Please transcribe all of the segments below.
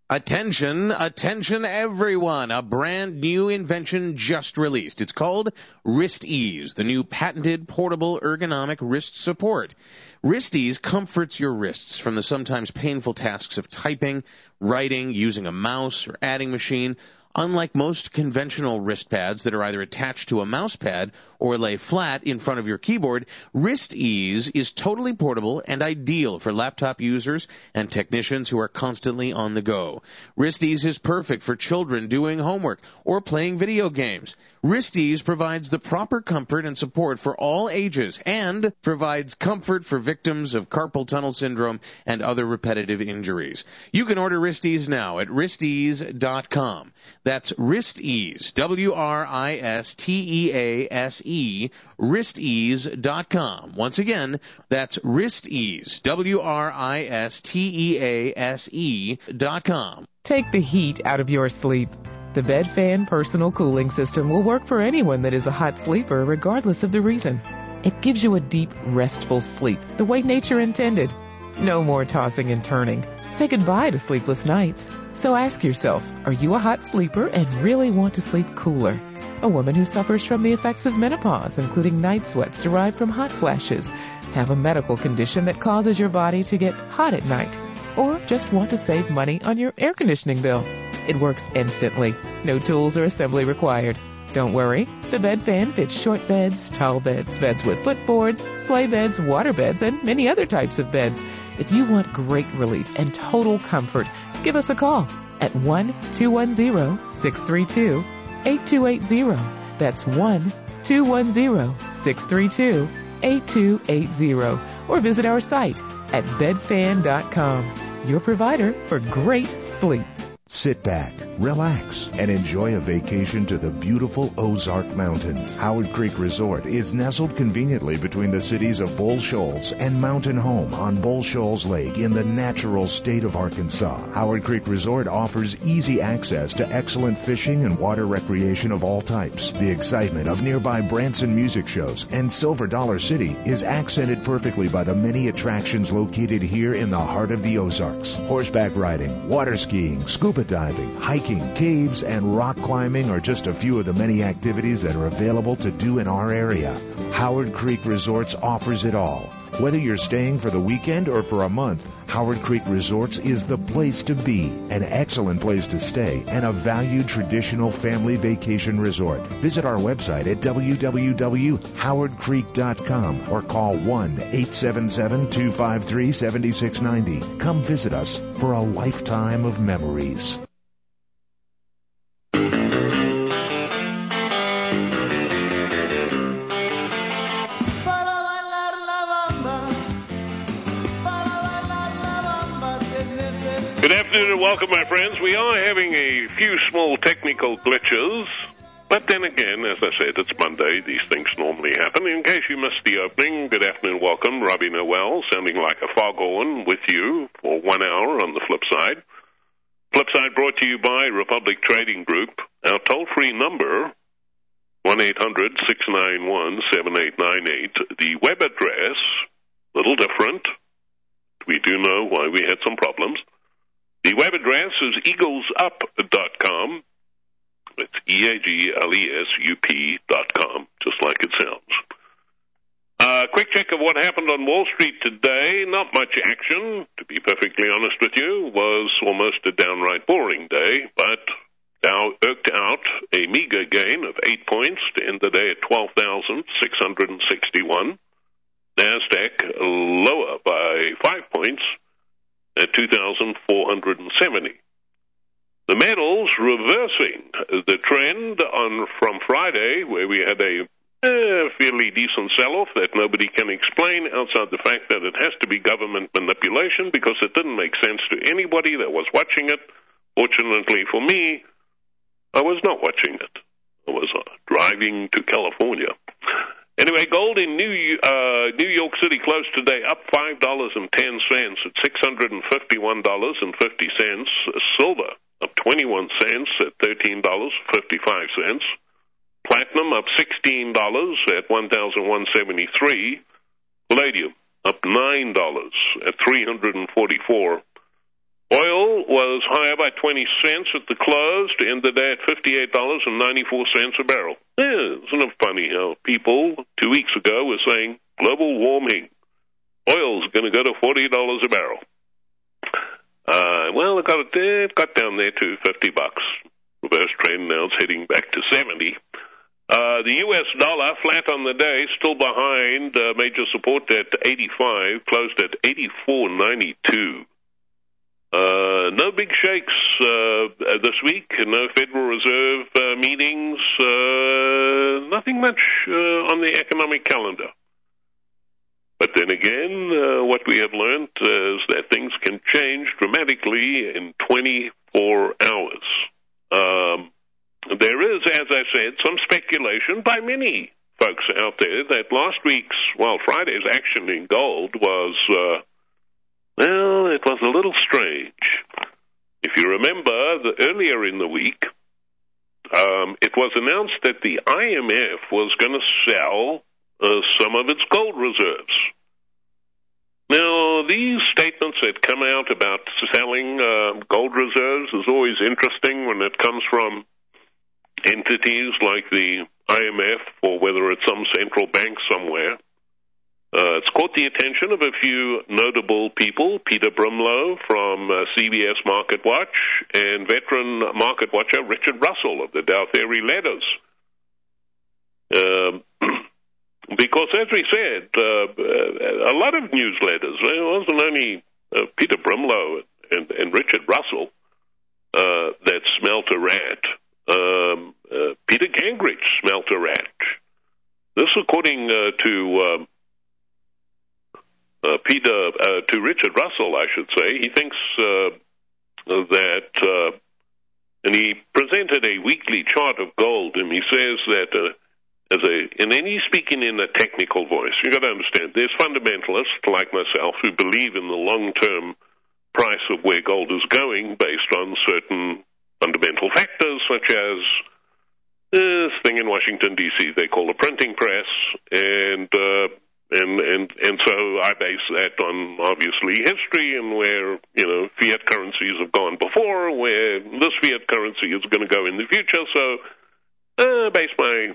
Attention, attention everyone, a brand new invention just released. It's called Wrist Ease, the new patented portable ergonomic wrist support. Wrist Ease comforts your wrists from the sometimes painful tasks of typing, writing, using a mouse, or adding machine. Unlike most conventional wrist pads that are either attached to a mouse pad or lay flat in front of your keyboard, Wrist Ease is totally portable and ideal for laptop users and technicians who are constantly on the go. Wrist Ease is perfect for children doing homework or playing video games. Wrist Ease provides the proper comfort and support for all ages and provides comfort for victims of carpal tunnel syndrome and other repetitive injuries. You can order Wrist Ease now at wristease.com. That's Wrist Ease, WRISTEASE, wristease.com. Once again, that's Wrist Ease, WRISTEASE.com. Take the heat out of your sleep. The Bed Fan Personal Cooling System will work for anyone that is a hot sleeper, regardless of the reason. It gives you a deep, restful sleep, the way nature intended. No more tossing and turning. Say goodbye to sleepless nights. So ask yourself, are you a hot sleeper and really want to sleep cooler? A woman who suffers from the effects of menopause, including night sweats derived from hot flashes, have a medical condition that causes your body to get hot at night, or just want to save money on your air conditioning bill. It works instantly. No tools or assembly required. Don't worry. The Bed Fan fits short beds, tall beds, beds with footboards, sleigh beds, water beds, and many other types of beds. If you want great relief and total comfort, give us a call at 1-210-632-8280. That's 1-210-632-8280. Or visit our site at bedfan.com, your provider for great sleep. Sit back, relax, and enjoy a vacation to the beautiful Ozark Mountains. Howard Creek Resort is nestled conveniently between the cities of Bull Shoals and Mountain Home on Bull Shoals Lake in the natural state of Arkansas. Howard Creek Resort offers easy access to excellent fishing and water recreation of all types. The excitement of nearby Branson music shows and Silver Dollar City is accented perfectly by the many attractions located here in the heart of the Ozarks. Horseback riding, water skiing, scuba diving, hiking, caves, and rock climbing are just a few of the many activities that are available to do in our area. Howard Creek Resorts offers it all. Whether you're staying for the weekend or for a month, Howard Creek Resorts is the place to be, an excellent place to stay, and a valued traditional family vacation resort. Visit our website at www.howardcreek.com or call 1-877-253-7690. Come visit us for a lifetime of memories. Good afternoon and welcome, my friends. We are having a few small technical glitches, but then again, as I said, it's Monday. These things normally happen. In case you missed the opening, good afternoon, welcome. Robbie Noel, sounding like a foghorn with you for 1 hour on the flip side. Flip side brought to you by Republic Trading Group. Our toll-free number, 1-800-691-7898. The web address, a little different. We do know why we had some problems. The web address is eaglesup.com. It's EAGLESUP.com, just like it sounds. Quick check of what happened on Wall Street today. Not much action, to be perfectly honest with you. Was almost a downright boring day, but Dow eked out a meager gain of 8 points to end the day at 12,661. NASDAQ lower by 5 points at 2,470. The metals reversing the trend from Friday, where we had a fairly decent sell-off that nobody can explain outside the fact that it has to be government manipulation because it didn't make sense to anybody that was watching it. Fortunately for me, I was not watching it. I was driving to California. Anyway, gold in New York City closed today up $5.10 at $651.50. Silver up 21 cents at $13.55. Platinum up $16 at $1,173. Palladium up $9 at $344. Oil was higher by 20 cents at the close to end the day at $58.94 a barrel. Isn't it funny how people 2 weeks ago were saying global warming, oil's going to go to $40 a barrel. Well, it got down there to $50. Reverse trend now is heading back to 70. The U.S. dollar, flat on the day, still behind major support at 85, closed at 84.92. No big shakes this week, no Federal Reserve meetings, nothing much on the economic calendar. But then again, what we have learned is that things can change dramatically in 24 hours. There is, as I said, some speculation by many folks out there that last week's, Friday's action in gold was, it was a little strange. If you remember, earlier in the week, it was announced that the IMF was going to sell some of its gold reserves. Now, these statements that come out about selling gold reserves is always interesting when it comes from entities like the IMF or whether it's some central bank somewhere. It's caught the attention of a few notable people, Peter Brumlow from CBS Market Watch and veteran market watcher Richard Russell of the Dow Theory Letters. Because, as we said, a lot of newsletters, it wasn't only Peter Brumlow and Richard Russell that smelt a rat. Peter Gingrich smelt a rat. This, according to Richard Russell, I should say. He thinks that, and he presented a weekly chart of gold, and he says that and then he's speaking in a technical voice. You've got to understand, there's fundamentalists like myself who believe in the long-term price of where gold is going based on certain fundamental factors, such as this thing in Washington, D.C. they call a printing press, and so I base that on, obviously, history and where, fiat currencies have gone before, where this fiat currency is going to go in the future. So base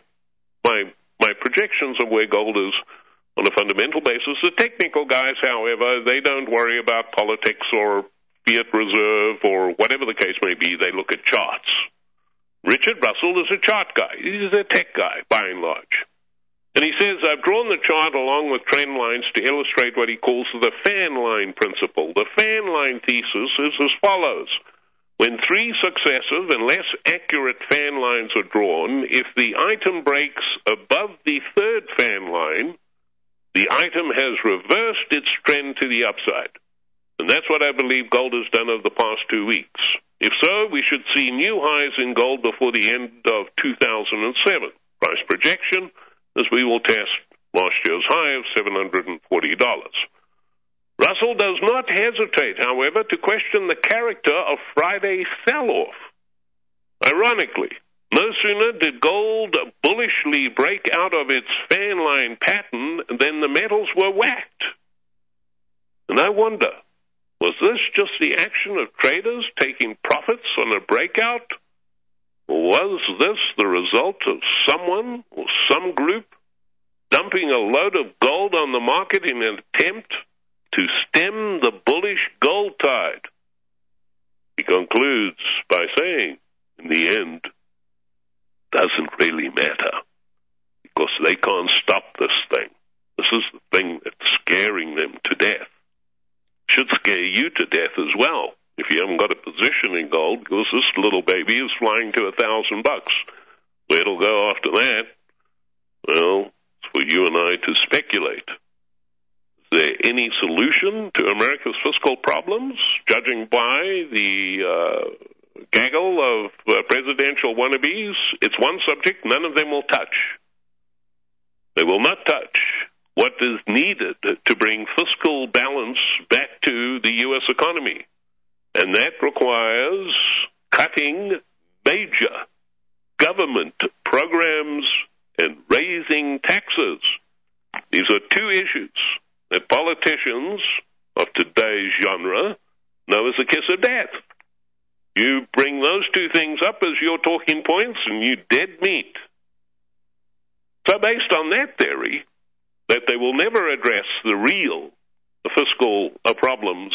my projections of where gold is on a fundamental basis. The technical guys, however, they don't worry about politics or fiat reserve or whatever the case may be. They look at charts. Richard Russell is a chart guy. He's a tech guy, by and large. And he says, I've drawn the chart along with trend lines to illustrate what he calls the fan line principle. The fan line thesis is as follows. When three successive and less accurate fan lines are drawn, if the item breaks above the third fan line, the item has reversed its trend to the upside. And that's what I believe gold has done over the past 2 weeks. If so, we should see new highs in gold before the end of 2007. Price projection is we will test last year's high of $740. Russell does not hesitate, however, to question the character of Friday's sell-off. Ironically, no sooner did gold bullishly break out of its fan line pattern than the metals were whacked. And I wonder, was this just the action of traders taking profits on a breakout? Or was this the result of someone or some group dumping a load of gold on the market in an attempt to stem the bullish gold tide? He concludes by saying, in the end, doesn't really matter because they can't stop this thing. This is the thing that's scaring them to death. Should scare you to death as well if you haven't got a position in gold, because this little baby is flying to $1,000. Where it'll go after that, well, it's for you and I to speculate. Is there any solution to America's fiscal problems, judging by the gaggle of presidential wannabes? It's one subject none of them will touch. They will not touch what is needed to bring fiscal balance back to the U.S. economy. And that requires cutting major government programs and raising taxes. These are two issues that politicians of today's genre No is the kiss of death. You bring those two things up as your talking points, and you dead meat. So based on that theory, that they will never address the real fiscal problems,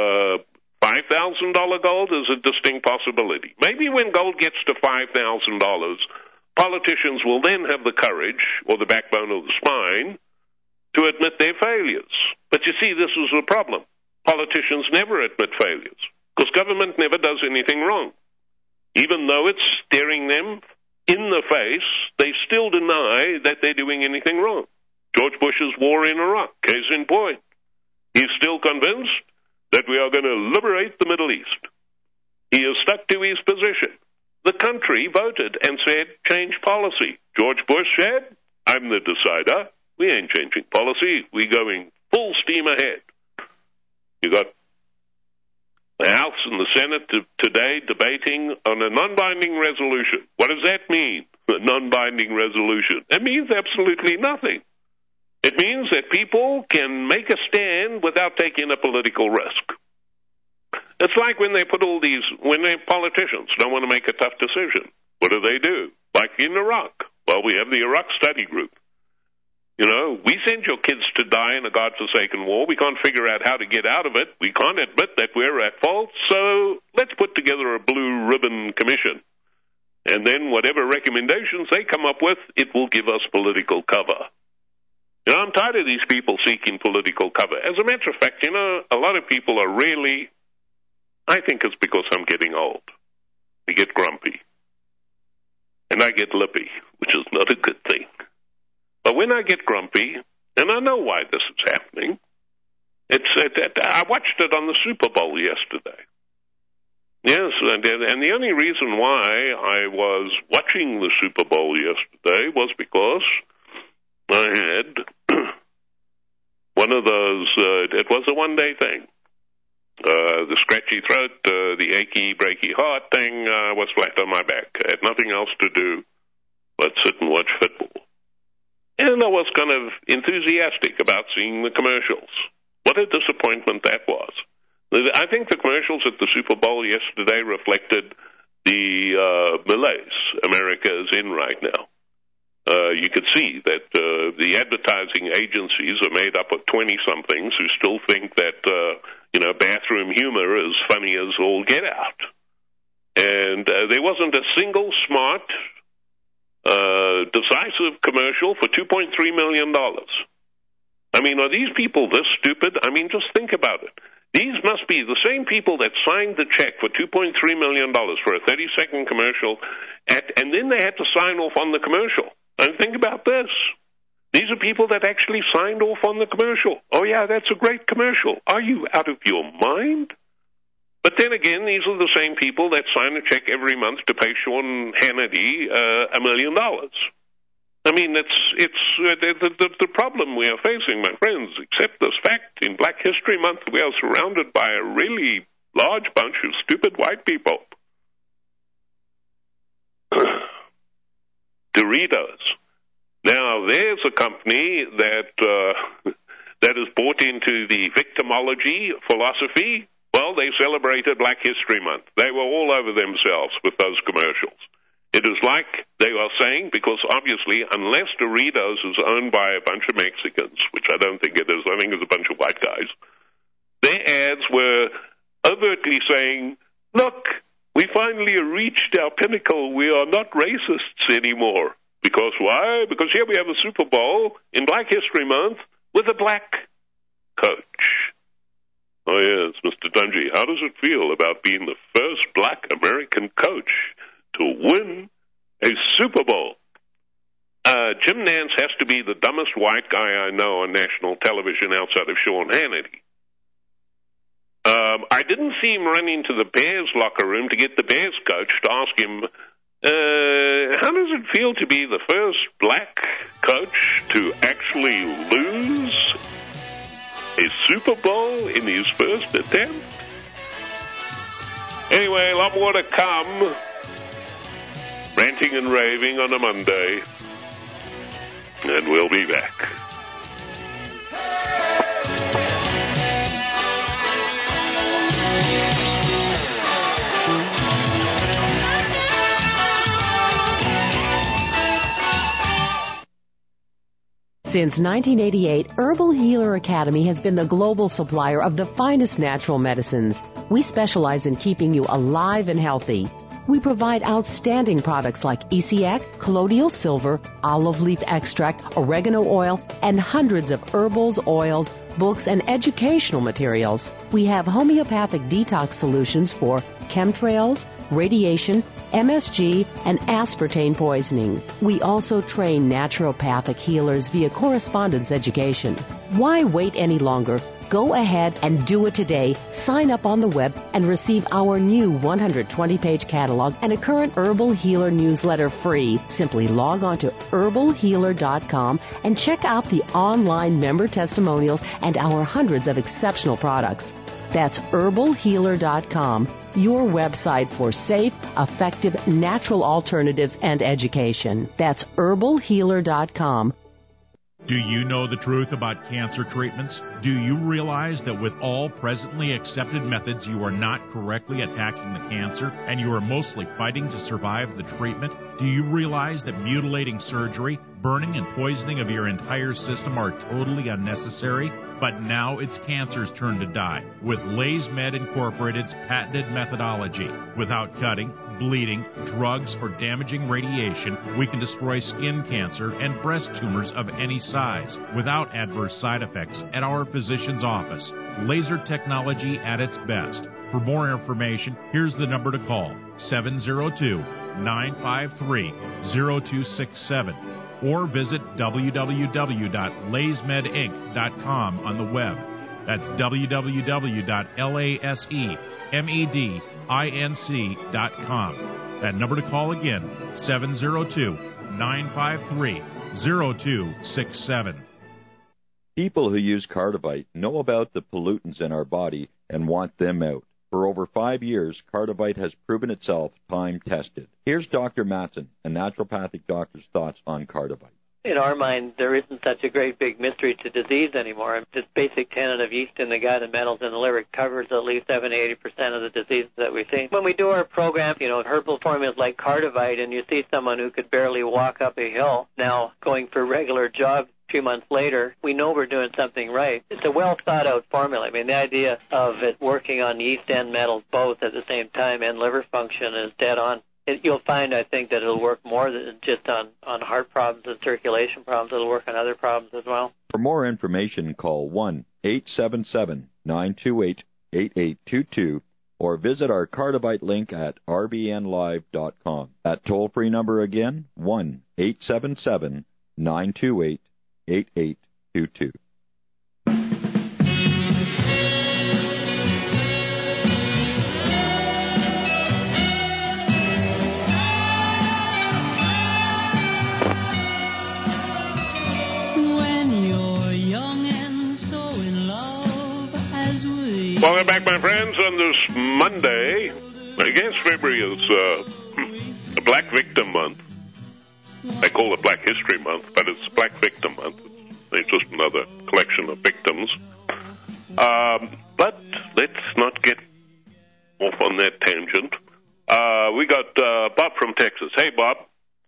$5,000 gold is a distinct possibility. Maybe when gold gets to $5,000, politicians will then have the courage, or the backbone of the spine, to admit their failures. But you see, this is the problem. Politicians never admit failures, because government never does anything wrong. Even though it's staring them in the face, they still deny that they're doing anything wrong. George Bush's war in Iraq, case in point. He's still convinced that we are going to liberate the Middle East. He is stuck to his position. The country voted and said, change policy. George Bush said, I'm the decider. We ain't changing policy. We're going full steam ahead. You got the House and the Senate today debating on a non-binding resolution. What does that mean, a non-binding resolution? It means absolutely nothing. It means that people can make a stand without taking a political risk. It's like when they when politicians don't want to make a tough decision. What do? Like in Iraq. Well, we have the Iraq Study Group. You know, we send your kids to die in a godforsaken war. We can't figure out how to get out of it. We can't admit that we're at fault. So let's put together a blue ribbon commission. And then whatever recommendations they come up with, it will give us political cover. You know, I'm tired of these people seeking political cover. As a matter of fact, you know, a lot of people are really, I think it's because I'm getting old. I get grumpy. And I get lippy, which is not a good thing. But when I get grumpy, and I know why this is happening, I watched it on the Super Bowl yesterday. Yes, and the only reason why I was watching the Super Bowl yesterday was because I had one of those, it was a one-day thing. The scratchy throat, the achy, breaky heart thing was flat on my back. I had nothing else to do but sit and watch football. And I was kind of enthusiastic about seeing the commercials. What a disappointment that was. I think the commercials at the Super Bowl yesterday reflected the malaise America is in right now. You could see that the advertising agencies are made up of 20-somethings who still think that, bathroom humor is funny as all get out. And there wasn't a single smart, decisive commercial for $2.3 million. I mean, are these people this stupid? I mean, just think about it. These must be the same people that signed the check for $2.3 million for a 30-second commercial, and then they had to sign off on the commercial. And think about this. These are people that actually signed off on the commercial. Oh, yeah, that's a great commercial. Are you out of your mind? But then again, these are the same people that sign a check every month to pay Sean Hannity $1 million. I mean, it's the problem we are facing, my friends. Accept this fact. In Black History Month, we are surrounded by a really large bunch of stupid white people. Doritos. Now, there's a company that is bought into the victimology philosophy. Well, they celebrated Black History Month. They were all over themselves with those commercials. It is like they are saying, because obviously, unless Doritos is owned by a bunch of Mexicans, which I don't think it is, I think it's a bunch of white guys, their ads were overtly saying, look, we finally reached our pinnacle. We are not racists anymore. Because why? Because here we have a Super Bowl in Black History Month with a black coach. Oh, yes, Mr. Dungy, how does it feel about being the first black American coach to win a Super Bowl? Jim Nance has to be the dumbest white guy I know on national television outside of Sean Hannity. I didn't see him run into the Bears locker room to get the Bears coach to ask him, how does it feel to be the first black coach to actually lose a Super Bowl in his first attempt? Anyway, a lot more to come. Ranting and raving on a Monday. And we'll be back. Since 1988, Herbal Healer Academy has been the global supplier of the finest natural medicines. We specialize in keeping you alive and healthy. We provide outstanding products like ECX, colloidal silver, olive leaf extract, oregano oil, and hundreds of herbals, oils, books, and educational materials. We have homeopathic detox solutions for chemtrails, radiation, MSG, and aspartame poisoning. We also train naturopathic healers via correspondence education. Why wait any longer? Go ahead and do it today. Sign up on the web and receive our new 120-page catalog and a current Herbal Healer newsletter free. Simply log on to herbalhealer.com and check out the online member testimonials and our hundreds of exceptional products. That's herbalhealer.com, your website for safe, effective, natural alternatives and education. That's herbalhealer.com. Do you know the truth about cancer treatments? Do you realize that with all presently accepted methods, you are not correctly attacking the cancer and you are mostly fighting to survive the treatment? Do you realize that mutilating surgery, burning and poisoning of your entire system are totally unnecessary? But now it's cancer's turn to die with LaysMed Incorporated's patented methodology. Without cutting, bleeding, drugs, or damaging radiation, we can destroy skin cancer and breast tumors of any size without adverse side effects at our physician's office. Laser technology at its best. For more information, here's the number to call, 702-953-0267. Or visit www.laysmedinc.com on the web. That's www.lasemedinc.com. That number to call again, 702-953-0267. People who use Cardivite know about the pollutants in our body and want them out. For over 5 years, Cardivite has proven itself time-tested. Here's Dr. Matson, a naturopathic doctor's thoughts on Cardivite. In our mind, there isn't such a great big mystery to disease anymore. This basic tenet of yeast in the gut and metals in the liver covers at least 70-80% of the diseases that we see. When we do our program, herbal formulas like Cardivite, and you see someone who could barely walk up a hill now going for regular jogs, a few months later, we know we're doing something right. It's a well-thought-out formula. I mean, the idea of it working on yeast and metals both at the same time and liver function is dead on. You'll find, I think, that it'll work more than just on heart problems and circulation problems. It'll work on other problems as well. For more information, call 1-877-928-8822 or visit our Cardivite link at rbnlive.com. That toll-free number again, 1-877-928-8822. Welcome back, my friends, on this Monday. I guess February is a Black Victim Month. They call it Black History Month, but it's Black Victim Month. It's just another collection of victims. But let's not get off on that tangent. We got Bob from Texas. Hey, Bob.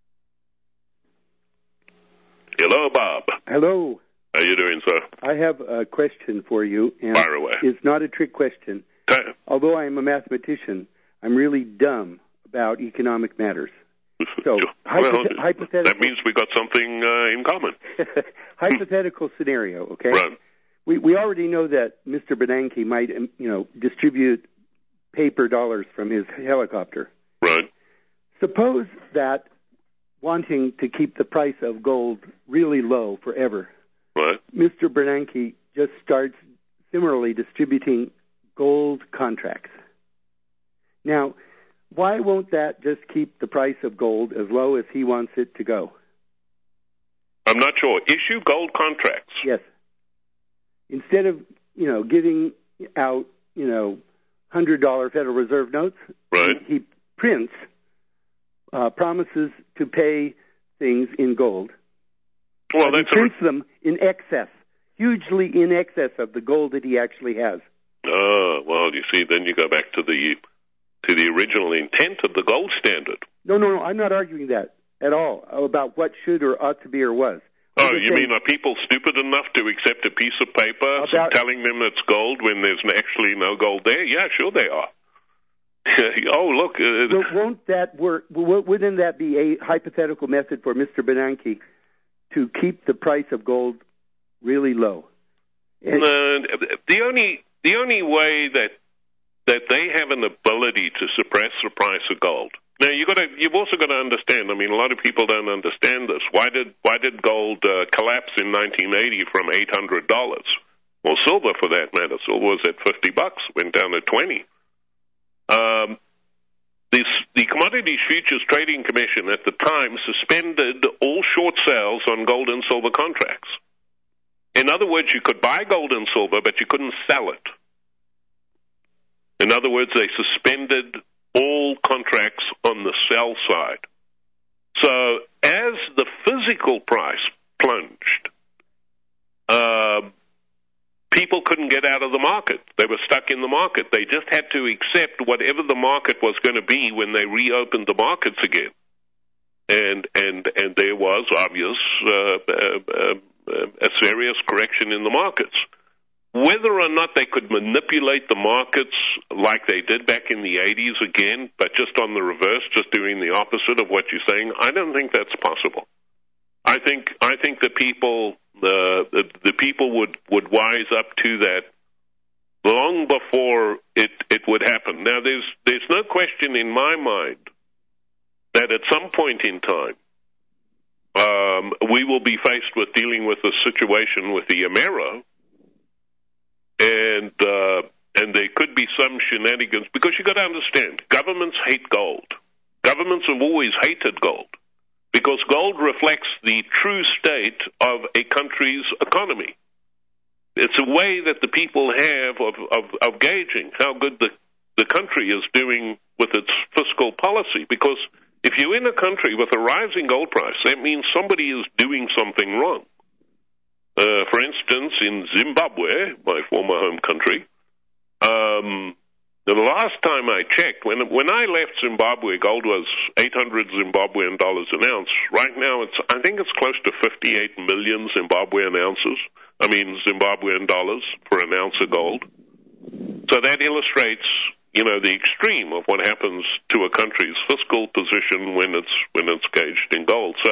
Hello, Bob. Hello. How you doing, sir? I have a question for you. And fire away. It's not a trick question. Although I am a mathematician, I'm really dumb about economic matters. So, hypothetical. That means we got something in common. Hypothetical scenario, okay? Right. We already know that Mr. Bernanke might, distribute paper dollars from his helicopter. Right. Suppose that wanting to keep the price of gold really low forever, right, Mr. Bernanke just starts similarly distributing gold contracts. Now, why won't that just keep the price of gold as low as he wants it to go? I'm not sure. Issue gold contracts. Yes. Instead of, giving out, $100 Federal Reserve notes, right, he prints promises to pay things in gold. Well, he prints them in excess, hugely in excess of the gold that he actually has. Well, you see, then you go back to the original intent of the gold standard. No, I'm not arguing that at all, about what should or ought to be or was. Oh, you mean are people stupid enough to accept a piece of paper telling them it's gold when there's actually no gold there? Yeah, sure they are. Oh, look. Won't that work? Wouldn't that be a hypothetical method for Mr. Bernanke to keep the price of gold really low? The only way that they have an ability to suppress the price of gold. Now you've also got to understand. I mean, a lot of people don't understand this. Why did gold collapse in 1980 from $800? Well, silver, for that matter, silver was at $50, went down to 20. The Commodities Futures Trading Commission at the time suspended all short sales on gold and silver contracts. In other words, you could buy gold and silver, but you couldn't sell it. In other words, they suspended all contracts on the sell side. So as the physical price plunged, people couldn't get out of the market. They were stuck in the market. They just had to accept whatever the market was going to be when they reopened the markets again. And there was obvious a serious correction in the markets. Whether or not they could manipulate the markets like they did back in the 80s again, but just on the reverse, just doing the opposite of what you're saying, I don't think that's possible. I think the people would wise up to that long before it would happen. Now, there's no question in my mind that at some point in time we will be faced with dealing with a situation with the Amero, and there could be some shenanigans, because you've got to understand, governments hate gold. Governments have always hated gold, because gold reflects the true state of a country's economy. It's a way that the people have of gauging how good the country is doing with its fiscal policy, because if you're in a country with a rising gold price, that means somebody is doing something wrong. For instance, in Zimbabwe, my former home country, the last time I checked, when I left Zimbabwe, gold was 800 Zimbabwean dollars an ounce. Right now, I think it's close to 58 million Zimbabwean dollars for an ounce of gold. So that illustrates, the extreme of what happens to a country's fiscal position when it's gauged in gold. So,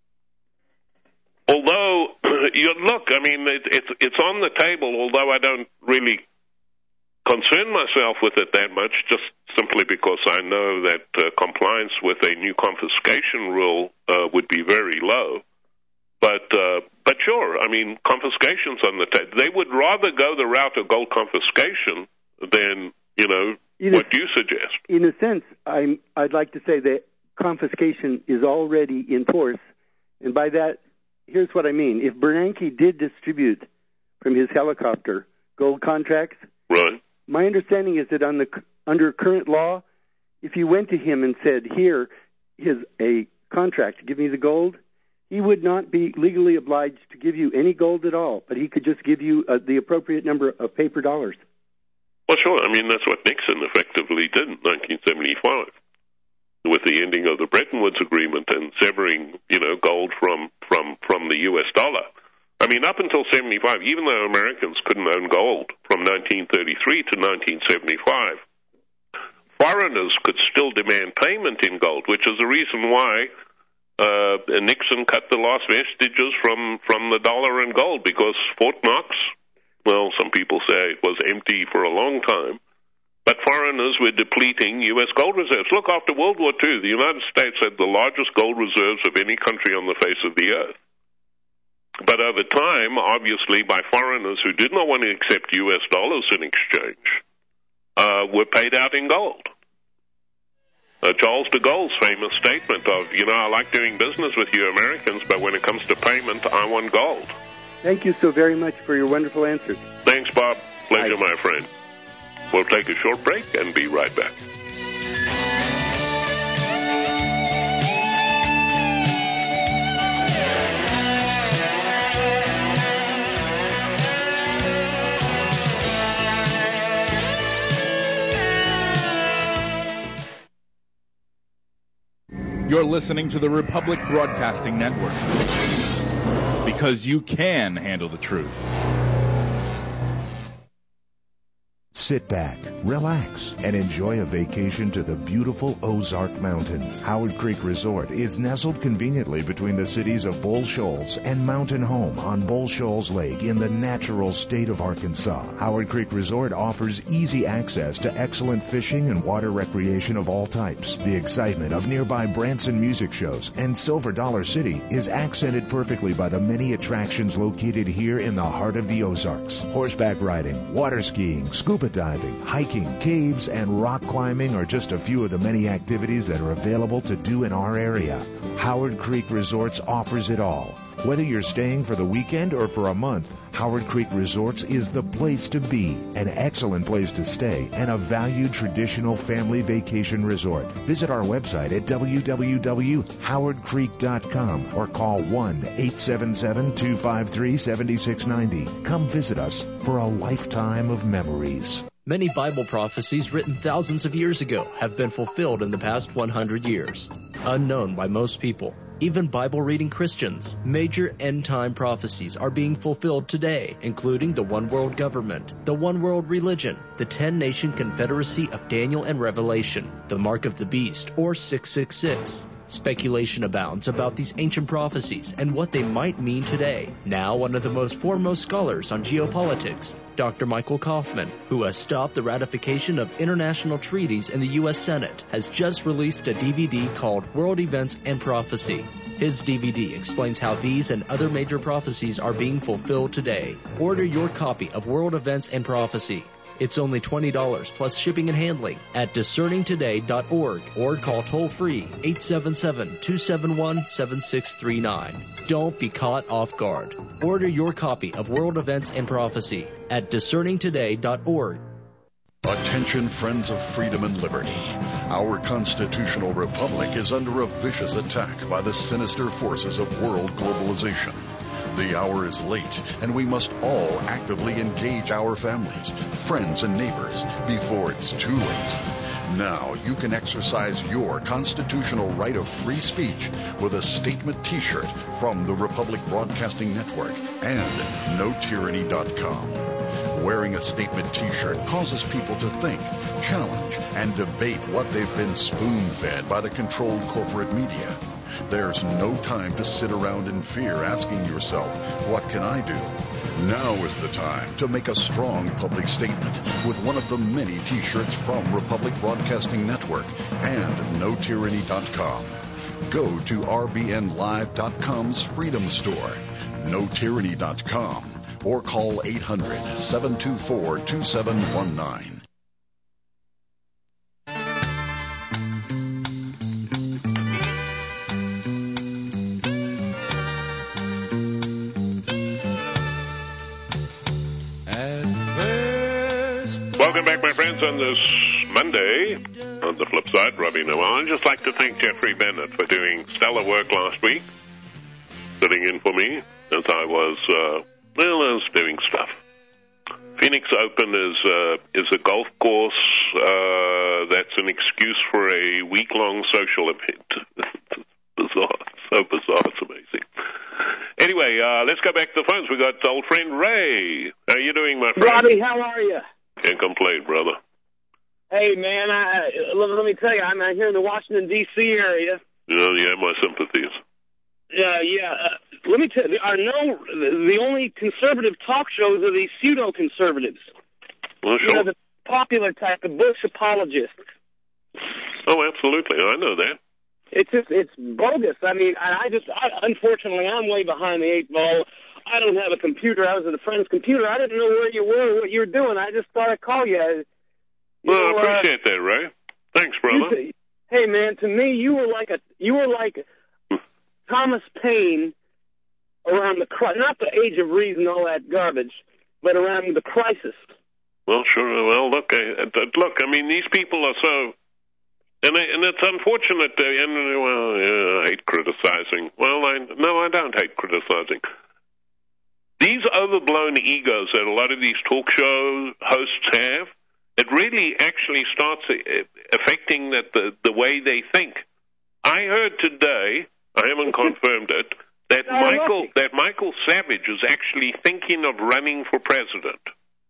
although it's on the table, although I don't really concern myself with it that much, just simply because I know that compliance with a new confiscation rule would be very low. But sure, confiscation's on the table. They would rather go the route of gold confiscation than what you suggest. In a sense, I'd like to say that confiscation is already in force, and by that, here's what I mean. If Bernanke did distribute from his helicopter gold contracts, right? My understanding is that under current law, if you went to him and said, "Here is a contract, give me the gold," he would not be legally obliged to give you any gold at all, but he could just give you the appropriate number of paper dollars. Well, sure. That's what Nixon effectively did in 1975 with the ending of the Bretton Woods Agreement and severing, gold from the U.S. dollar. Up until 75, even though Americans couldn't own gold from 1933 to 1975, foreigners could still demand payment in gold, which is the reason why Nixon cut the last vestiges from the dollar and gold, because Fort Knox, well, some people say it was empty for a long time, but foreigners were depleting U.S. gold reserves. Look, after World War II, the United States had the largest gold reserves of any country on the face of the earth. But over time, obviously, by foreigners who did not want to accept U.S. dollars in exchange, were paid out in gold. Charles de Gaulle's famous statement of, I like doing business with you Americans, but when it comes to payment, I want gold. Thank you so very much for your wonderful answers. Thanks, Bob. Pleasure, my friend. We'll take a short break and be right back. You're listening to the Republic Broadcasting Network. because you can handle the truth. Sit back, relax, and enjoy a vacation to the beautiful Ozark Mountains. Howard Creek Resort is nestled conveniently between the cities of Bull Shoals and Mountain Home on Bull Shoals Lake in the natural state of Arkansas. Howard Creek Resort offers easy access to excellent fishing and water recreation of all types. The excitement of nearby Branson music shows and Silver Dollar City is accented perfectly by the many attractions located here in the heart of the Ozarks. Horseback riding, water skiing, scuba diving, hiking, caves, and rock climbing are just a few of the many activities that are available to do in our area. Howard Creek Resorts offers it all. Whether you're staying for the weekend or for a month, Howard Creek Resorts is the place to be, an excellent place to stay, and a valued traditional family vacation resort. Visit our website at www.howardcreek.com or call 1-877-253-7690. Come visit us for a lifetime of memories. Many Bible prophecies written thousands of years ago have been fulfilled in the past 100 years. Unknown by most people, even Bible-reading Christians, major end-time prophecies are being fulfilled today, including the one world government, the one world religion, the 10-nation confederacy of Daniel and Revelation, the mark of the beast, or 666. Speculation abounds about these ancient prophecies and what they might mean today. Now, one of the most foremost scholars on geopolitics, Dr. Michael Kaufman, who has stopped the ratification of international treaties in the U.S. Senate, has just released a DVD called World Events and Prophecy. His DVD explains how these and other major prophecies are being fulfilled today. Order your copy of World Events and Prophecy. It's only $20 plus shipping and handling at discerningtoday.org or call toll-free 877-271-7639. Don't be caught off guard. Order your copy of World Events and Prophecy at discerningtoday.org. Attention, friends of freedom and liberty. Our constitutional republic is under a vicious attack by the sinister forces of world globalization. The hour is late, and we must all actively engage our families, friends, and neighbors before it's too late. Now you can exercise your constitutional right of free speech with a statement t-shirt from the Republic Broadcasting Network and NoTyranny.com. Wearing a statement t-shirt causes people to think, challenge, and debate what they've been spoon-fed by the controlled corporate media. There's no time to sit around in fear asking yourself, what can I do? Now is the time to make a strong public statement with one of the many t-shirts from Republic Broadcasting Network and NoTyranny.com. Go to RBNLive.com's Freedom Store, NoTyranny.com, or call 800-724-2719. Welcome back, my friends, on this Monday. On the flip side, Robbie Noel. I'd just like to thank Jeffrey Bennett for doing stellar work last week, sitting in for me as I was doing stuff. Phoenix Open is a golf course that's an excuse for a week-long social event. Bizarre, so bizarre, it's amazing. Anyway, let's go back to the phones. We got old friend Ray. How are you doing, my friend? Robbie, how are you? Can't complain, brother. Hey, man, let me tell you, I'm out here in the Washington, D.C. area. Yeah, my sympathies. Yeah. Let me tell you, the only conservative talk shows are these pseudo-conservatives. Well, sure. You know, the popular type, the Bush apologists. Oh, absolutely. I know that. It's bogus. I mean, unfortunately, I'm way behind the eight ball. I don't have a computer. I was at a friend's computer. I didn't know where you were, what you were doing. I just thought I'd call you. I appreciate that, Ray. Thanks, brother. Hey, man, to me, you were like Thomas Paine around not the Age of Reason, all that garbage, but around the crisis. Well, sure. Well, look. I mean, these people are so, and it's unfortunate. I hate criticizing. Well, I don't hate criticizing. These overblown egos that a lot of these talk show hosts have, it really actually starts affecting the way they think. I heard today, I haven't confirmed it, that Michael Savage is actually thinking of running for president.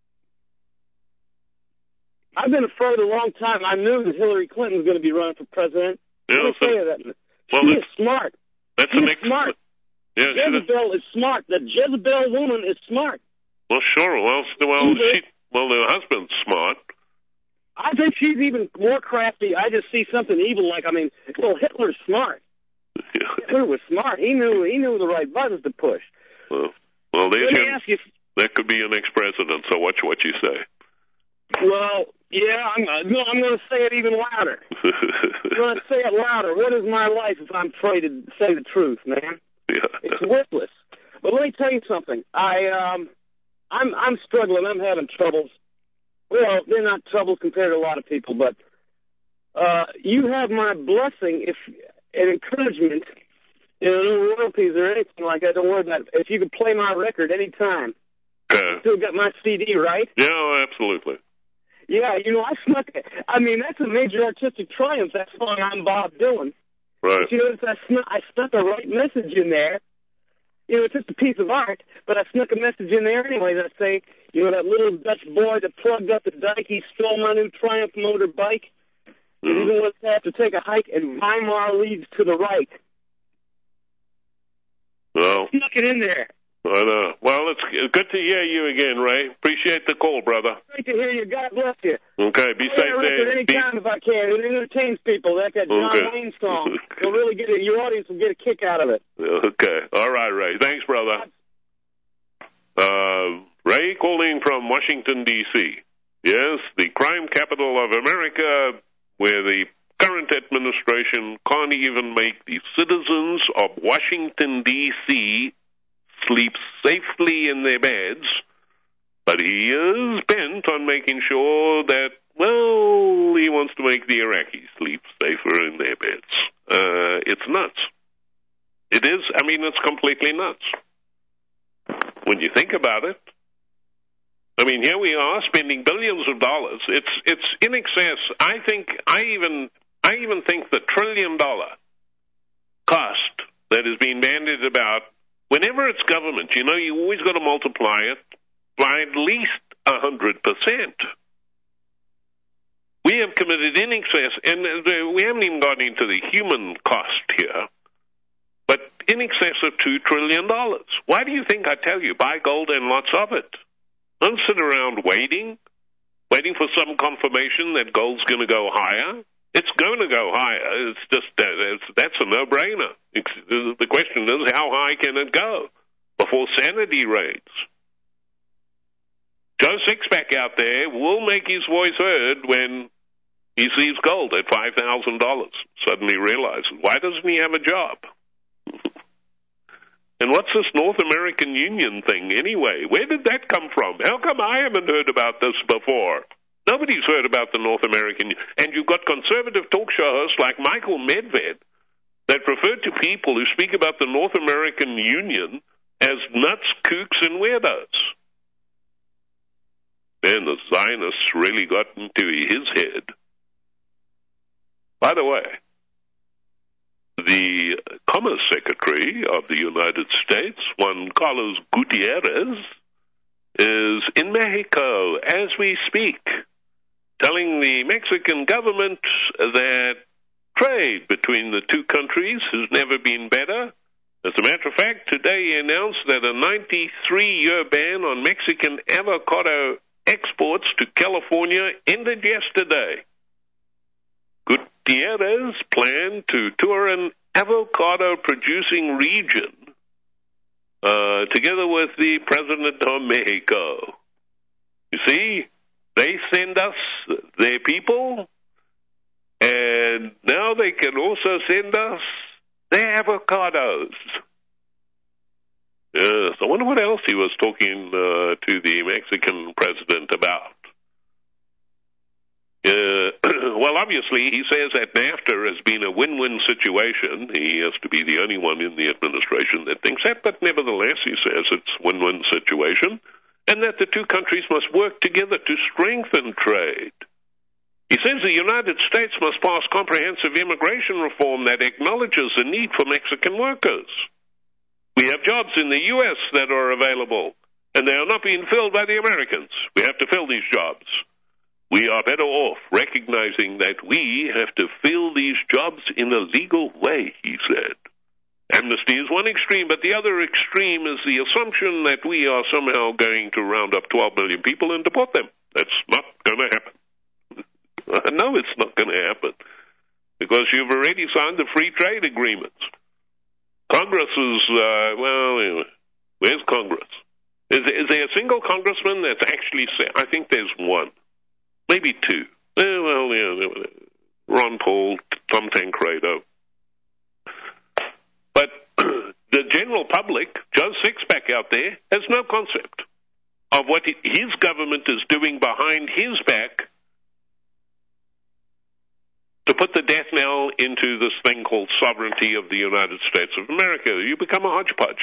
I've been afraid a long time. I knew that Hillary Clinton was going to be running for president. Yeah, Let me tell you that. She is smart. She's smart. Yeah, Jezebel is smart. The Jezebel woman is smart. Well, sure. Well, her husband's smart. I think she's even more crafty. I just see something evil. Hitler's smart. Yeah. Hitler was smart. He knew the right buttons to push. Well, that could be your next president. So watch what you say. Well, yeah, I'm going to say it even louder. I'm going to say it louder. What is my life if I'm afraid to say the truth, man? Yeah. It's worthless. But let me tell you something. I'm struggling. I'm having troubles. Well, they're not troubles compared to a lot of people, but you have my blessing and encouragement. No royalties or anything like that. Don't worry about it. If you could play my record any time. Still got my CD, right? Yeah, absolutely. Yeah, I snuck it. I mean, that's a major artistic triumph, that song I'm Bob Dylan. Right. But you notice I snuck a right message in there. It's just a piece of art, but I snuck a message in there anyway that say, that little Dutch boy that plugged up the dike, he stole my new Triumph motorbike. And even when I have to take a hike, and Weimar leads to the right. Well, snuck it in there. I know. Well, it's good to hear you again, Ray. Appreciate the call, brother. Great to hear you. God bless you. Okay, be safe there. Any time if I can. It entertains people. Like that John Wayne song. You'll really get it. Your audience will get a kick out of it. Okay. All right, Ray. Thanks, brother. Ray calling from Washington, D.C. Yes, the crime capital of America, where the current administration can't even make the citizens of Washington, D.C. sleep safely in their beds, but he is bent on making sure that, he wants to make the Iraqis sleep safer in their beds. It's nuts. It is. It's completely nuts. When you think about it, here we are spending billions of dollars. It's in excess. I even think the $1 trillion cost that is being bandied about. Whenever it's government, you always got to multiply it by at least 100%. We have committed in excess, and we haven't even gotten into the human cost here, but in excess of $2 trillion. Why do you think I tell you, buy gold and lots of it? Don't sit around waiting for some confirmation that gold's going to go higher. It's going to go higher. It's just that's a no-brainer. The question is, how high can it go before sanity reigns? Joe Sixpack out there will make his voice heard when he sees gold at $5,000. Suddenly realizes, why doesn't he have a job? And what's this North American Union thing anyway? Where did that come from? How come I haven't heard about this before? Nobody's heard about the North American Union. And you've got conservative talk show hosts like Michael Medved that refer to people who speak about the North American Union as nuts, kooks, and weirdos. Man, the Zionists really got into his head. By the way, the Commerce Secretary of the United States, Juan Carlos Gutierrez, is in Mexico as we speak, telling the Mexican government that trade between the two countries has never been better. As a matter of fact, today he announced that a 93-year ban on Mexican avocado exports to California ended yesterday. Gutierrez planned to tour an avocado-producing region together with the President of Mexico. You see, they send us their people, and now they can also send us their avocados. Yes, I wonder what else he was talking to the Mexican president about. Well, obviously, he says that NAFTA has been a win-win situation. He has to be the only one in the administration that thinks that, but nevertheless, he says it's a win-win situation, and that the two countries must work together to strengthen trade. He says the United States must pass comprehensive immigration reform that acknowledges the need for Mexican workers. We have jobs in the U.S. that are available, and they are not being filled by the Americans. We have to fill these jobs. We are better off recognizing that we have to fill these jobs in a legal way, he said. Amnesty is one extreme, but the other extreme is the assumption that we are somehow going to round up 12 million people and deport them. That's not going to happen. No, it's not going to happen, because you've already signed the free trade agreements. Congress is, where's Congress? Is there a single congressman that's actually said? I think there's one. Maybe two. Ron Paul, Tom Tancredo. But the general public, Joe Sixpack out there, has no concept of what his government is doing behind his back to put the death knell into this thing called sovereignty of the United States of America. You become a hodgepodge.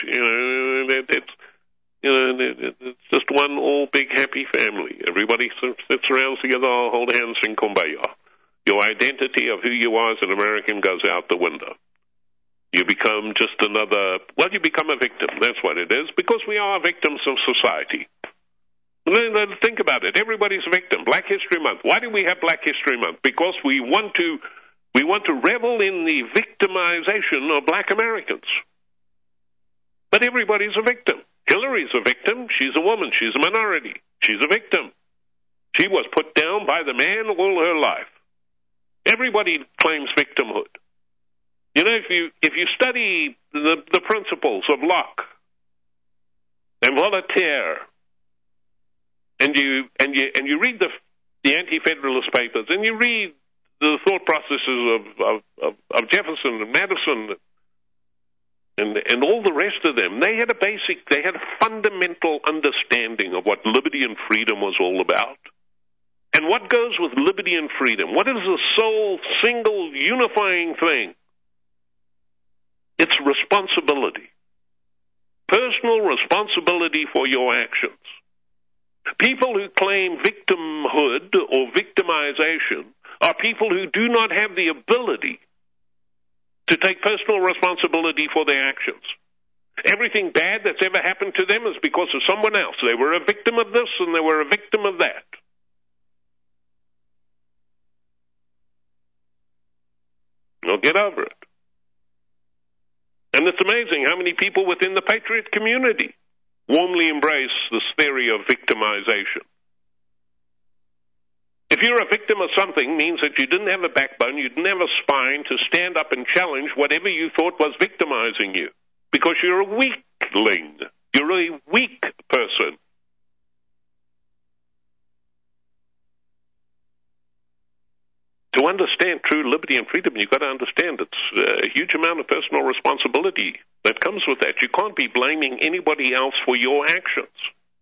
It's just one all big happy family. Everybody sits around together, hold hands, sing kumbaya. Your identity of who you are as an American goes out the window. You become just another, you become a victim. That's what it is, because we are victims of society. And then think about it. Everybody's a victim. Black History Month. Why do we have Black History Month? Because we want to revel in the victimization of black Americans. But everybody's a victim. Hillary's a victim. She's a woman. She's a minority. She's a victim. She was put down by the man all her life. Everybody claims victimhood. You know, if you study the principles of Locke and Voltaire, and you read the Anti-Federalist Papers, and you read the thought processes of Jefferson and Madison and all the rest of them, they had a fundamental understanding of what liberty and freedom was all about. And what goes with liberty and freedom? What is the sole, single, unifying thing? It's responsibility. Personal responsibility for your actions. People who claim victimhood or victimization are people who do not have the ability to take personal responsibility for their actions. Everything bad that's ever happened to them is because of someone else. They were a victim of this and they were a victim of that. Well, get over it. And it's amazing how many people within the patriot community warmly embrace this theory of victimization. If you're a victim of something, means that you didn't have a backbone, you didn't have a spine to stand up and challenge whatever you thought was victimizing you. Because you're a weakling. You're a weak person. To understand true liberty and freedom, you've got to understand it's a huge amount of personal responsibility that comes with that. You can't be blaming anybody else for your actions.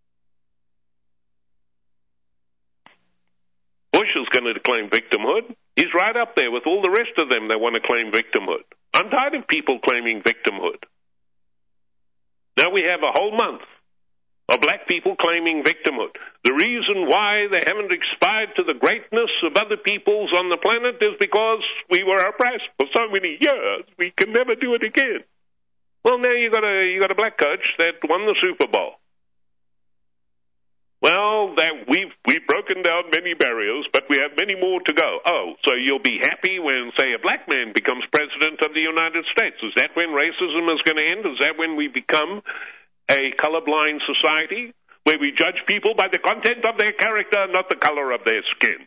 Bush is going to claim victimhood. He's right up there with all the rest of them that want to claim victimhood. I'm tired of people claiming victimhood. Now we have a whole month of black people claiming victimhood. The reason why they haven't aspired to the greatness of other peoples on the planet is because we were oppressed for so many years. We can never do it again. Well, now you got a black coach that won the Super Bowl. Well, that we've broken down many barriers, but we have many more to go. Oh, so you'll be happy when, say, a black man becomes president of the United States? Is that when racism is going to end? Is that when we become a colorblind society where we judge people by the content of their character, not the color of their skin?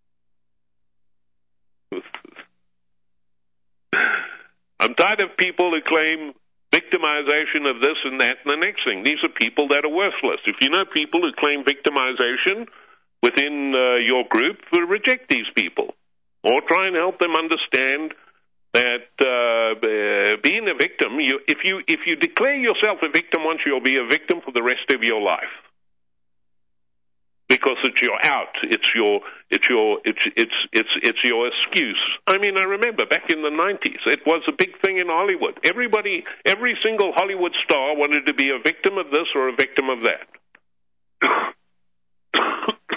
I'm tired of people who claim victimization of this and that and the next thing. These are people that are worthless. If you know people who claim victimization within your group, reject these people. Or try and help them understand that being a victim, if you declare yourself a victim once, you'll be a victim for the rest of your life. Because it's your out, it's your excuse. I mean, I remember back in the 90s, it was a big thing in Hollywood. Every single Hollywood star wanted to be a victim of this or a victim of that.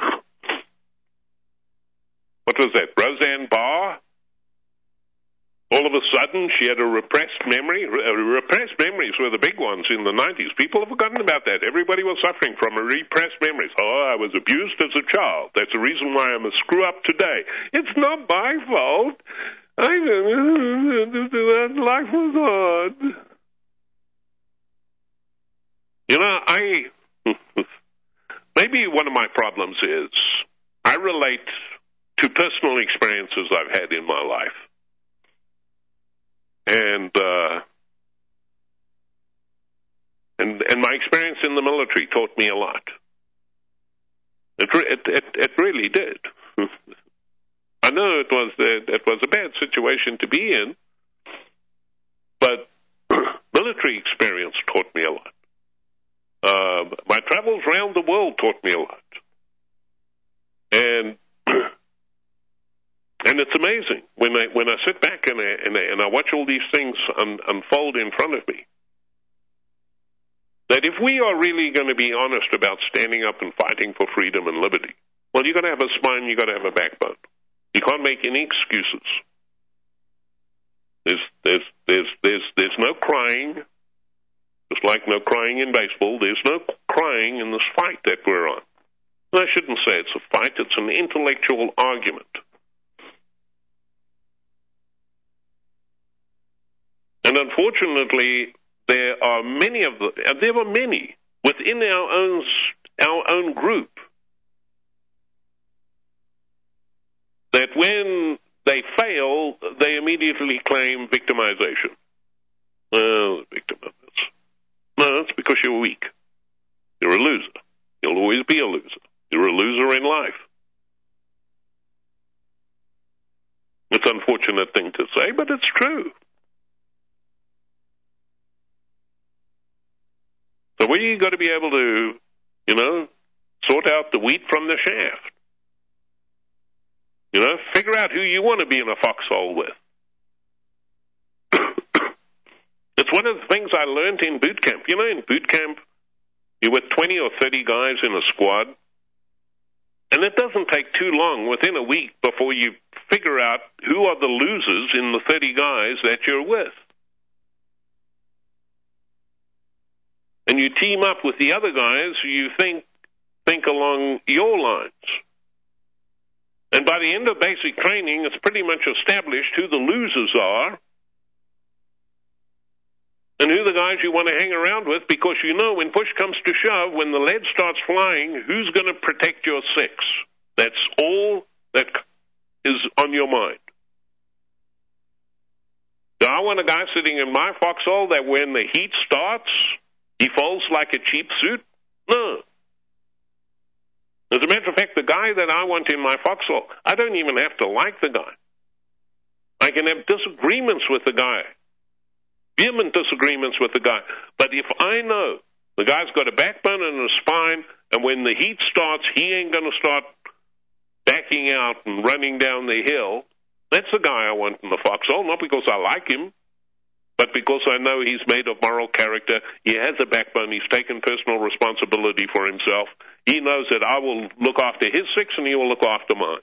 What was that? Roseanne Barr? All of a sudden, she had a repressed memory. Repressed memories were the big ones in the 90s. People have forgotten about that. Everybody was suffering from repressed memories. Oh, I was abused as a child. That's the reason why I'm a screw-up today. It's not my fault. Life was hard. You know, maybe one of my problems is I relate to personal experiences I've had in my life. And my experience in the military taught me a lot. It really did. I know it was a bad situation to be in, but military experience taught me a lot. My travels around the world taught me a lot, and it's amazing when I sit back and I watch all these things unfold in front of me, that if we are really going to be honest about standing up and fighting for freedom and liberty, well, you've got to have a spine, you've got to have a backbone. You can't make any excuses. There's no crying, just like no crying in baseball. There's no crying in this fight that we're on. I shouldn't say it's a fight, it's an intellectual argument. And unfortunately, there were many within our own group that when they fail, they immediately claim victimization. Well, victim of this. No, it's because you're weak. You're a loser. You'll always be a loser. You're a loser in life. It's an unfortunate thing to say, but it's true. So we've got to be able to, sort out the wheat from the shaft. Figure out who you want to be in a foxhole with. It's one of the things I learned in boot camp. In boot camp, you're with 20 or 30 guys in a squad, and it doesn't take too long, within a week, before you figure out who are the losers in the 30 guys that you're with. And you team up with the other guys who you think along your lines. And by the end of basic training, it's pretty much established who the losers are and who the guys you want to hang around with, because when push comes to shove, when the lead starts flying, who's going to protect your six? That's all that is on your mind. Do I want a guy sitting in my foxhole that when the heat starts, he folds like a cheap suit? No. As a matter of fact, the guy that I want in my foxhole, I don't even have to like the guy. I can have disagreements with the guy, vehement disagreements with the guy. But if I know the guy's got a backbone and a spine, and when the heat starts, he ain't going to start backing out and running down the hill, that's the guy I want in the foxhole, not because I like him, but because I know he's made of moral character, he has a backbone, he's taken personal responsibility for himself. He knows that I will look after his six and he will look after mine.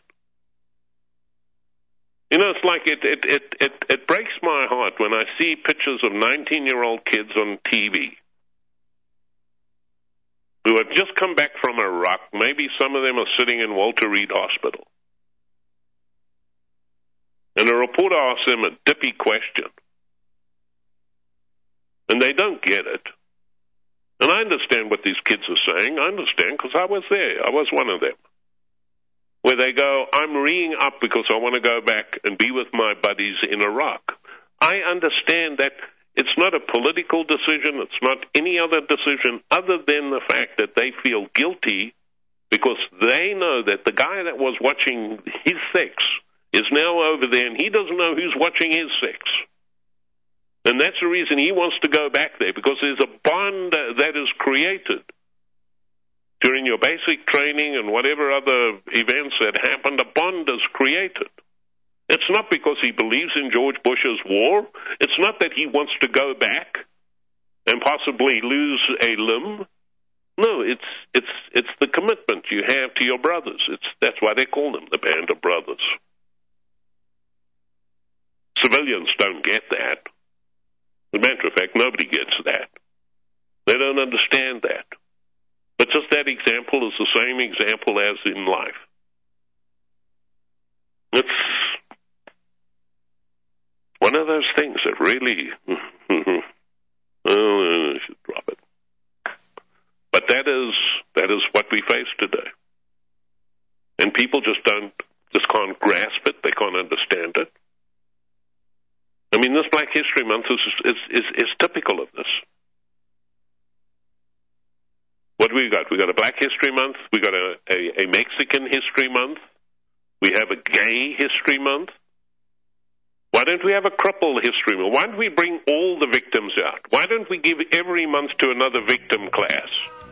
It's like it breaks my heart when I see pictures of 19-year-old kids on TV who have just come back from Iraq. Maybe some of them are sitting in Walter Reed Hospital. And a reporter asks them a dippy question. And they don't get it. And I understand what these kids are saying. I understand because I was there. I was one of them. Where they go, I'm reeing up because I want to go back and be with my buddies in Iraq. I understand that it's not a political decision. It's not any other decision other than the fact that they feel guilty because they know that the guy that was watching his six is now over there and he doesn't know who's watching his six. And that's the reason he wants to go back there, because there's a bond that is created during your basic training and whatever other events that happened. A bond is created. It's not because he believes in George Bush's war. It's not that he wants to go back and possibly lose a limb. No, it's the commitment you have to your brothers. That's why they call them the Band of Brothers. Civilians don't get that. As a matter of fact, nobody gets that. They don't understand that. But just that example is the same example as in life. It's one of those things that really, I should drop it. But that is what we face today. And people just can't grasp it. They can't understand it. I mean, this Black History Month is typical of this. What do we got? We got a Black History Month. We got a Mexican History Month. We have a Gay History Month. Why don't we have a Cripple History Month? Why don't we bring all the victims out? Why don't we give every month to another victim class?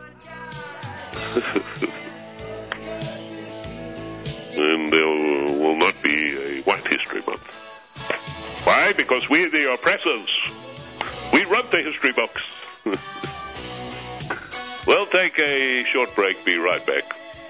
And there will not be a White History Month. Why? Because we're the oppressors. We run the history books. We'll take a short break. Be right back.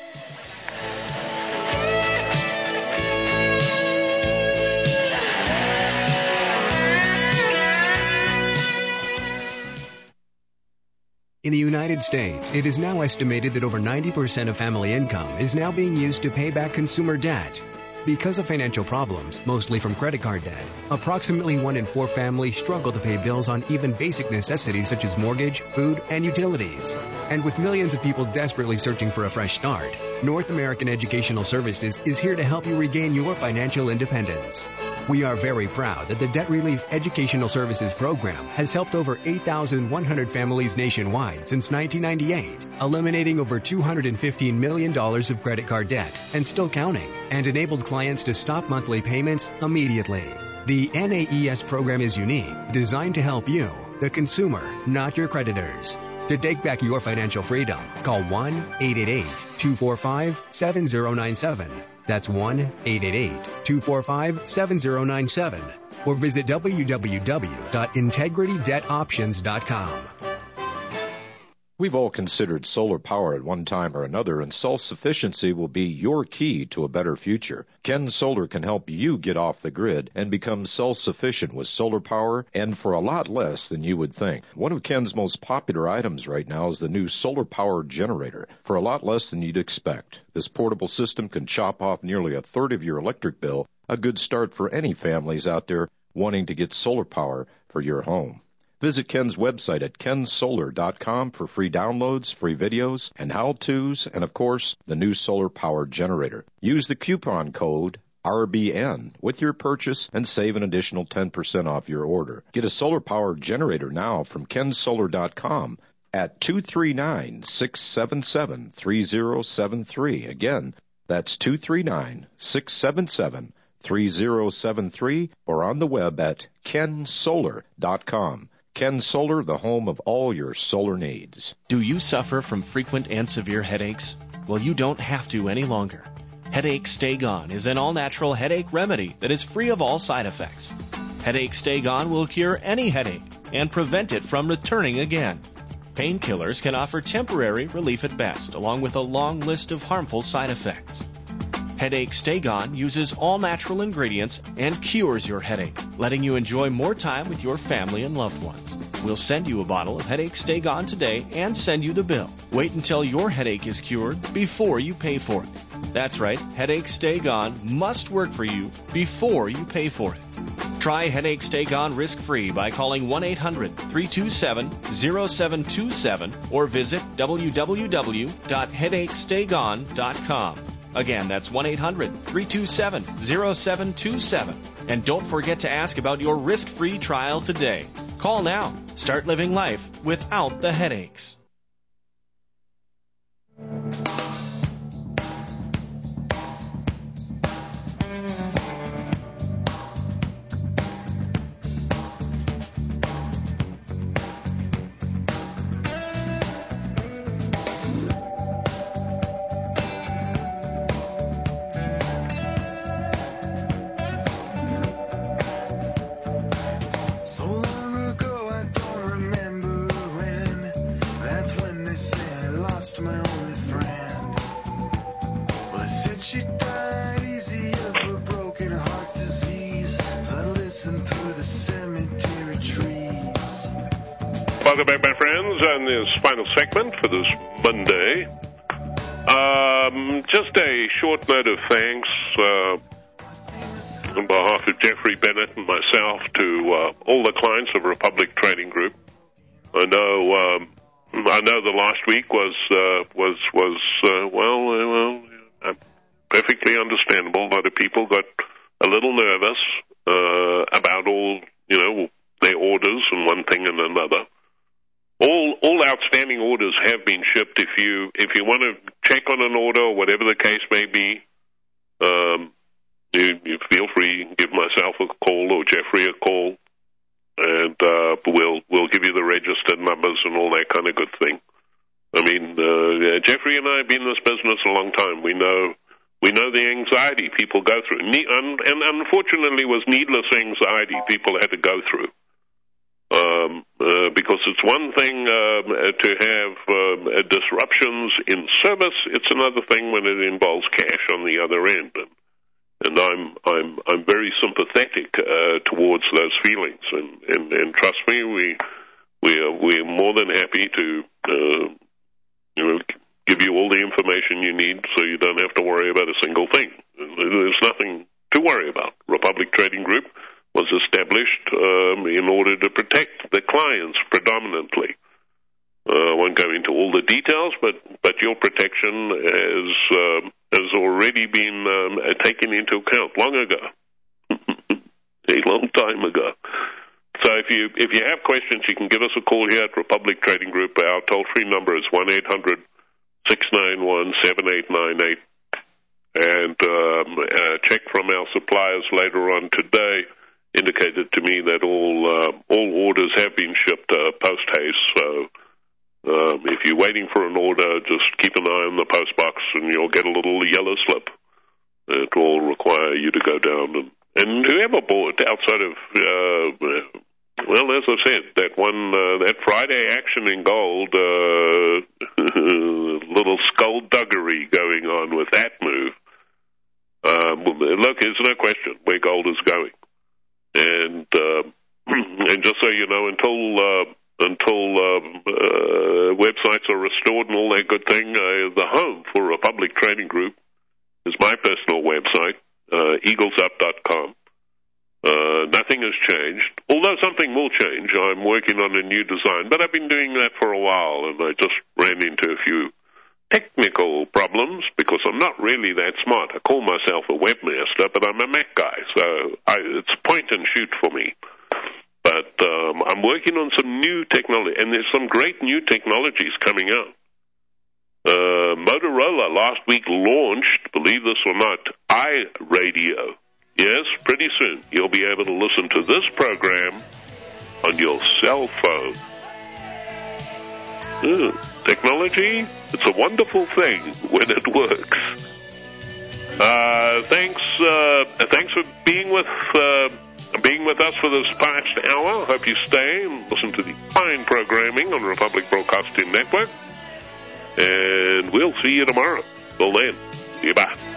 In the United States, it is now estimated that over 90% of family income is now being used to pay back consumer debt. Because of financial problems, mostly from credit card debt, approximately 1 in 4 families struggle to pay bills on even basic necessities such as mortgage, food, and utilities. And with millions of people desperately searching for a fresh start, North American Educational Services is here to help you regain your financial independence. We are very proud that the Debt Relief Educational Services Program has helped over 8,100 families nationwide since 1998, eliminating over $215 million of credit card debt and still counting, and enabled clients to stop monthly payments immediately. The NAES program is unique, designed to help you, the consumer, not your creditors. To take back your financial freedom, call 1-888-245-7097. That's 1-888-245-7097. Or visit www.integritydebtoptions.com. We've all considered solar power at one time or another, and self-sufficiency will be your key to a better future. Ken Solar can help you get off the grid and become self-sufficient with solar power, and for a lot less than you would think. One of Ken's most popular items right now is the new solar power generator, for a lot less than you'd expect. This portable system can chop off nearly a third of your electric bill, a good start for any families out there wanting to get solar power for your home. Visit Ken's website at kensolar.com for free downloads, free videos, and how-tos, and of course, the new solar power generator. Use the coupon code RBN with your purchase and save an additional 10% off your order. Get a solar power generator now from kensolar.com at 239-677-3073. Again, that's 239-677-3073, or on the web at kensolar.com. Ken Solar, the home of all your solar needs. Do you suffer from frequent and severe headaches? Well, you don't have to any longer. Headache Stay Gone is an all-natural headache remedy that is free of all side effects. Headache Stay Gone will cure any headache and prevent it from returning again. Painkillers can offer temporary relief at best, along with a long list of harmful side effects. Headache Stay Gone uses all-natural ingredients and cures your headache, letting you enjoy more time with your family and loved ones. We'll send you a bottle of Headache Stay Gone today and send you the bill. Wait until your headache is cured before you pay for it. That's right, Headache Stay Gone must work for you before you pay for it. Try Headache Stay Gone risk-free by calling 1-800-327-0727 or visit www.headachestaygone.com. Again, that's 1-800-327-0727. And don't forget to ask about your risk-free trial today. Call now. Start living life without the headaches. So long ago, I don't remember when. Welcome back, my friends, on this final segment for this Monday. Just a short note of thanks on behalf of Jeffrey Bennett and myself to all the clients of Republic Trading Group. I know the last week was perfectly understandable. A lot of people got a little nervous about all, their orders and one thing and another. All outstanding orders have been shipped. If you want to check on an order or whatever the case may be, you feel free. You can give myself a call or Jeffrey a call, and we'll give you the registered numbers and all that kind of good thing. I mean, Jeffrey and I have been in this business a long time. We know the anxiety people go through, and unfortunately, it was needless anxiety people had to go through. Because it's one thing to have disruptions in service; it's another thing when it involves cash on the other end. And I'm very sympathetic towards those feelings, and trust me, we're more than happy to give you all the information you need, so you don't have to worry about a single thing. There's nothing to worry about. Republic Trading Group was established in order to protect the clients predominantly. I won't go into all the details, but your protection has already been taken into account long ago, a long time ago. So if you have questions, you can give us a call here at Republic Trading Group. Our toll-free number is 1-800-691-7898. And a check from our suppliers later on today indicated to me that all orders have been shipped post haste. So if you're waiting for an order, just keep an eye on the post box, and you'll get a little yellow slip. It will require you to go down and whoever bought outside of as I said, that Friday action in gold, little skullduggery going on with that move. Look, there's no question where gold is going. And just so you know, until websites are restored and all that good thing, the home for Republic Trading Group is my personal website, eaglesup.com. Nothing has changed, although something will change. I'm working on a new design, but I've been doing that for a while, and I just ran into a few technical problems because I'm not really that smart. I call myself a webmaster, but I'm a Mac guy, so it's point and shoot for me. But I'm working on some new technology, and there's some great new technologies coming out. Motorola last week launched, believe this or not, iRadio. Yes, pretty soon you'll be able to listen to this program on your cell phone. Technology, it's a wonderful thing when it works. Thanks for being with us for this past hour. Hope you stay and listen to the fine programming on Republic Broadcasting Network. And we'll see you tomorrow. Till then, see you bye.